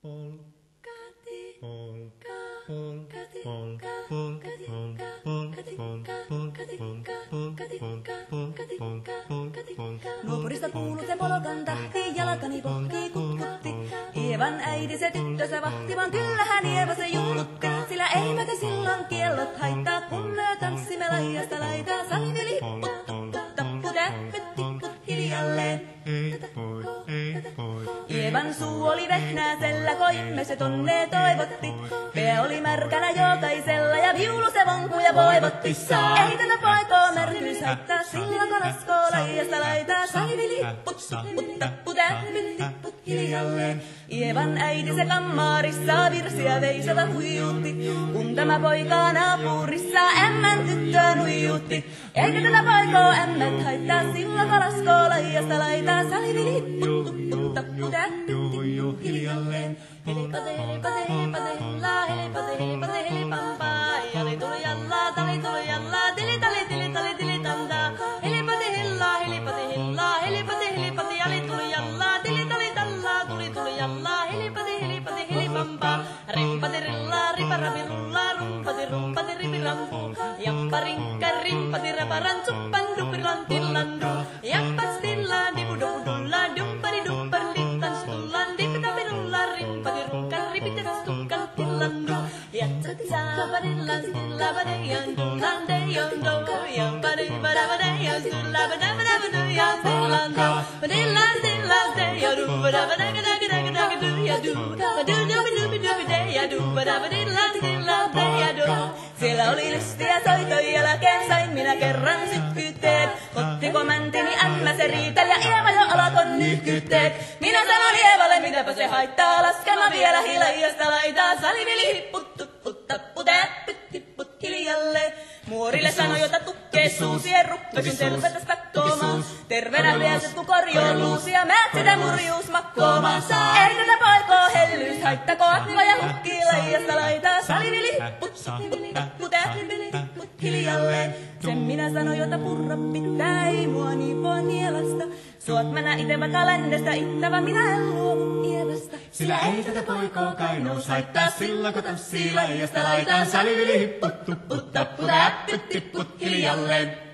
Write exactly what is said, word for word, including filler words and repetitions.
Nuopurista kuuluu se polkan tahti, jalkani pohtii kutkutti. Ievan äiti se tyttönsä vahti, vaan kyllähän Ieva se juhlutti. Sillä eivät silloin kiellot haittaa, kun me tanssimme laidasta laitaan. Saliveli hipput, tupput, tappu, täppyt, tipput hiljalleen. Ievan suu oli vehnäisellä, koimme se tonne toivotti. Pää oli märkänä jokaisella ja viulu se vonkuja voivotti. Ei tätä poikoo märkyys haittaa, silloin kun laskoo laidasta laitaa. Saliveli hipput, tupput, tappu, täppyt, tipput hiljalleen. Ievan äiti se kammarissa virsiä veisata huijutti, kun tämä poika naapurissa ämmän tyttöön huijutti. Eikä tätä poikoo ämmät haittaa, silloin kun laskoo laidasta laitaa. Saliveli hipput, tupput, tappu, täppyt, tipput hiljalleen. Helipate, helipate, helipate, hella, helipate, helipate, helipampaa. Jali tuli jalla, tali tuli jalla, tili tali tili tali tili tanda. Helipate, hella, helipate, hella, helipate, helipate, jali tuli jalla, tili tali talla, tuli tuli jalla. Helipate, helipate, helipampaa. Rimpate rilla, riparapi rulla, rumpati rumpati ripirampu. Jappa rinkka, rimpati raparan, suppan dupiran tillandu. Jappas tillan, dibudubudulla, duppari duppari littan stullan, dipitapi rulla, rimpati rukka, ripitas tukkan tillandu. Jatsati saapadillan, stillabadayan, tullandayan, do. Jampadi badabadayan, stillabadabadayan, stillando. Badillan, stillan, dayan, dubadabadagadagadagadagadu, yadu. Badudubidubidubideya, dubadabadillan, stillan, dayadu. Siellä oli lystiä soitoja jälkeen, sain minä kerran sykkyytteet. Ottiko mäntini ämmä se riitel ja Ieva jo alakon nyhkytteet. Minä sanon Ievalle, mitäpä se haittaa, laskema vielä hilajasta laitaa. Saliveli hipput, tupput, tappu, täppyt, tipput hiljalle. Muorille sanoi, jota tukkee suusien ruppesin tervetäs takkoomaan. Terveenä pääset kun korjoon luusia, määt sitä murjuus makkoomaan. Ei tätä poikoo hellyys haittako, akniva ja hukkii laijasta laitaa. Saliveli hipput, tappu, täppyt, tipput hiljalle. Sen minä sanoin, jota purra pitää, ei mua niin voi nielasta. Suot mä nää ite vaikka ländestä ittävä, minä en luovu Ievasta. Sillä ei tätä poikoo kainous haittaa, silloin kun tanssii laijasta laitaan. Saliveli hipput, tupput, tappu, täppyt, tipput hiljalleen.